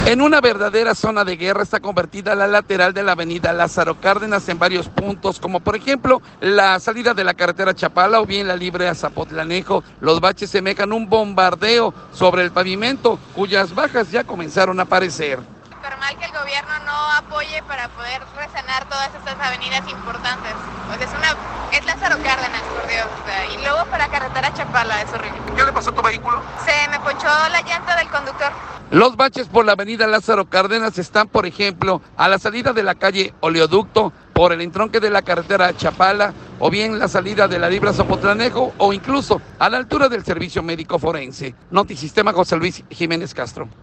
En una verdadera zona de guerra está convertida la lateral de la avenida Lázaro Cárdenas en varios puntos, como por ejemplo la salida de la carretera Chapala o bien la libre a Zapotlanejo. Los baches semejan un bombardeo sobre el pavimento, cuyas bajas ya comenzaron a aparecer. Normal que el gobierno no apoye para poder resanar todas estas avenidas importantes. Pues es Lázaro Cárdenas, por Dios. Y luego para carretera Chapala, es horrible. ¿Qué le pasó a tu vehículo? Se me ponchó la llanta del conductor. Los baches por la avenida Lázaro Cárdenas están, por ejemplo, a la salida de la calle Oleoducto, por el entronque de la carretera Chapala, o bien la salida de la Libra Zapotlanejo, o incluso a la altura del servicio médico forense. Notisistema, José Luis Jiménez Castro.